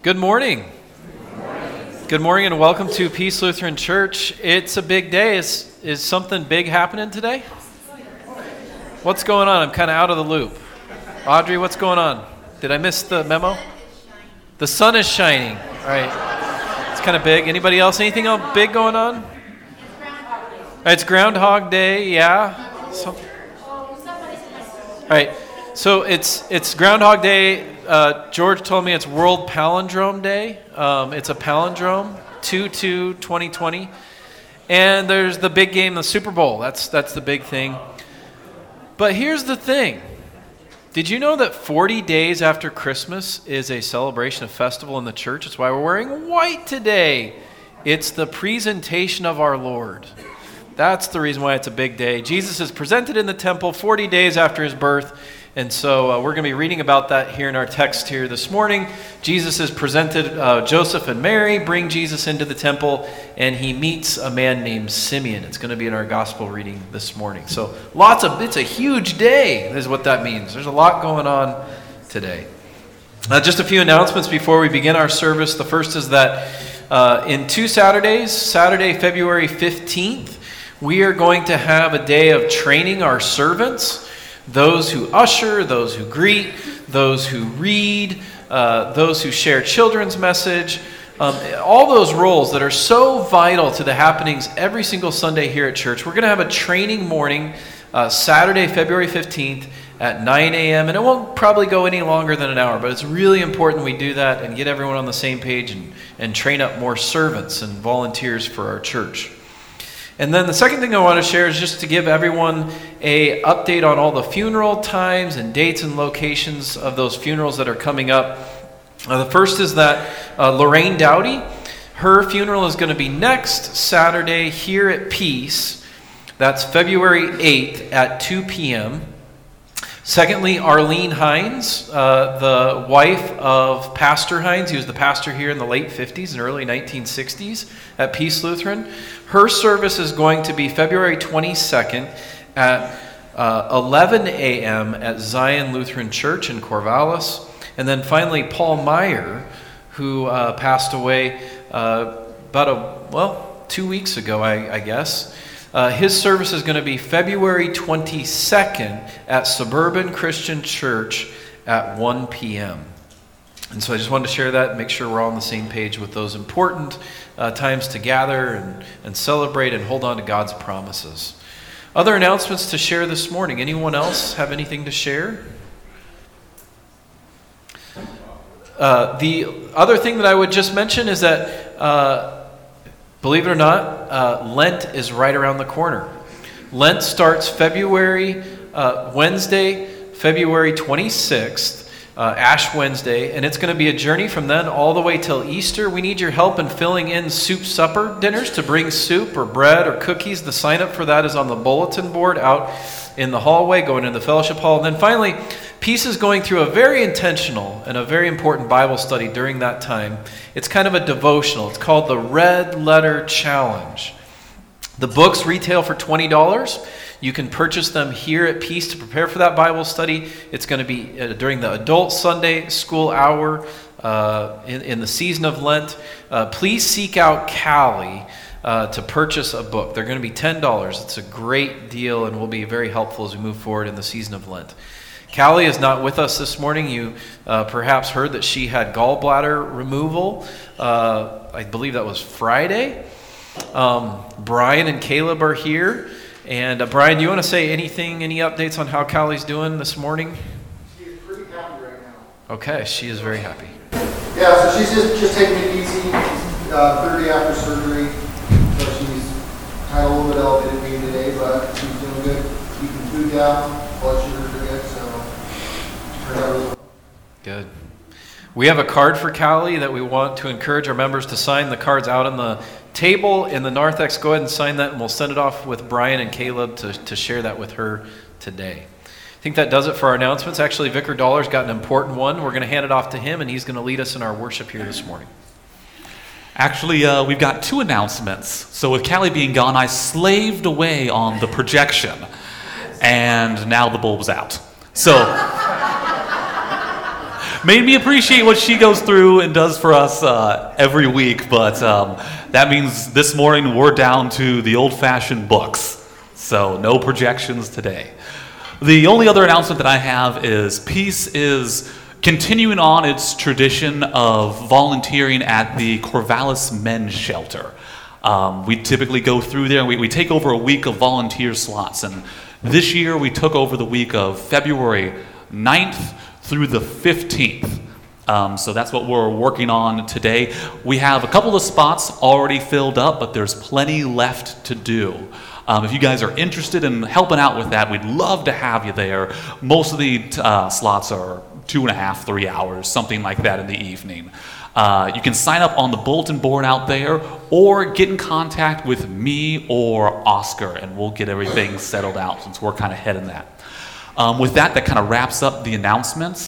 Good morning. Good morning and welcome to Peace Lutheran Church. It's a big day. Is something big happening today? What's going on? I'm kind of out of the loop. Audrey, what's going on? Did I miss the memo? The sun is shining. All right. It's kind of big. Anybody else? Anything else big going on? It's Groundhog Day, yeah. All right. So it's Groundhog Day. George told me it's World Palindrome Day. It's a palindrome, 2/2/2020. And there's the big game, the Super Bowl. That's the big thing. But here's the thing. Did you know that 40 days after Christmas is a celebration, a festival in the church? That's why we're wearing white today. It's the presentation of our Lord. That's the reason why it's a big day. Jesus is presented in the temple 40 days after his birth. And so we're going to be reading about that here in our text here this morning. Jesus is presented, Joseph and Mary bring Jesus into the temple, and he meets a man named Simeon. It's going to be in our gospel reading this morning. So it's a huge day, is what that means. There's a lot going on today. Just a few announcements before we begin our service. The first is that in 2 Saturdays, Saturday, February 15th, we are going to have a day of training our servants. Those who usher, those who greet, those who read, those who share children's message, all those roles that are so vital to the happenings every single Sunday here at church. We're going to have a training morning, Saturday, February 15th at 9 a.m. And it won't probably go any longer than an hour, but it's really important we do that and get everyone on the same page and train up more servants and volunteers for our church. And then the second thing I want to share is just to give everyone a update on all the funeral times and dates and locations of those funerals that are coming up. The first is that Lorraine Dowdy, her funeral is going to be next Saturday here at Peace. That's February 8th at 2 p.m. Secondly, Arlene Hines, the wife of Pastor Hines. He was the pastor here in the late 50s and early 1960s at Peace Lutheran. Her service is going to be February 22nd at 11 a.m. at Zion Lutheran Church in Corvallis. And then finally, Paul Meyer, who passed away about 2 weeks ago, I guess. His service is going to be February 22nd at Suburban Christian Church at 1 p.m. And so I just wanted to share that and make sure we're all on the same page with those important times to gather and celebrate and hold on to God's promises. Other announcements to share this morning. Anyone else have anything to share? The other thing that I would just mention is that believe it or not, Lent is right around the corner. Lent starts Wednesday, February 26th, Ash Wednesday, and it's going to be a journey from then all the way till Easter. We need your help in filling in soup supper dinners to bring soup or bread or cookies. The sign up for that is on the bulletin board out in the hallway going into the fellowship hall. And then finally, Peace is going through a very intentional and a very important Bible study during that time. It's kind of a devotional. It's called the Red Letter Challenge. The books retail for $20. You can purchase them here at Peace to prepare for that Bible study. It's going to be during the adult Sunday school hour in the season of Lent. Please seek out Callie to purchase a book. They're going to be $10. It's a great deal and will be very helpful as we move forward in the season of Lent. Callie is not with us this morning. You perhaps heard that she had gallbladder removal. I believe that was Friday. Brian and Caleb are here. And Brian, do you want to say any updates on how Callie's doing this morning? She's pretty happy right now. Okay, she is very happy. Yeah, so she's just taking it easy. She's 30 after surgery. So she's had a little bit of elevated pain today, but she's doing good. Keeping food down, blood sugars are good, so turned out really well. Good. We have a card for Callie that we want to encourage our members to sign. The card's out on the table in the narthex. Go ahead and sign that, and we'll send it off with Brian and Caleb to share that with her today. I think that does it for our announcements. Actually, Vicar Dollar's got an important one. We're going to hand it off to him, and he's going to lead us in our worship here this morning. Actually, we've got two announcements. So with Callie being gone, I slaved away on the projection, and now the bulb's out. So made me appreciate what she goes through and does for us every week. But that means this morning we're down to the old-fashioned books. So no projections today. The only other announcement that I have is Peace is continuing on its tradition of volunteering at the Corvallis Men's Shelter. We typically go through there and we take over a week of volunteer slots. And this year we took over the week of February 9th through the 15th. So that's what we're working on today. We have a couple of spots already filled up, but there's plenty left to do. If you guys are interested in helping out with that, we'd love to have you there. Most of the slots are 2.5, 3 hours, something like that in the evening. You can sign up on the bulletin board out there or get in contact with me or Oscar, and we'll get everything settled out since we're kind of heading that. With that kind of wraps up the announcements.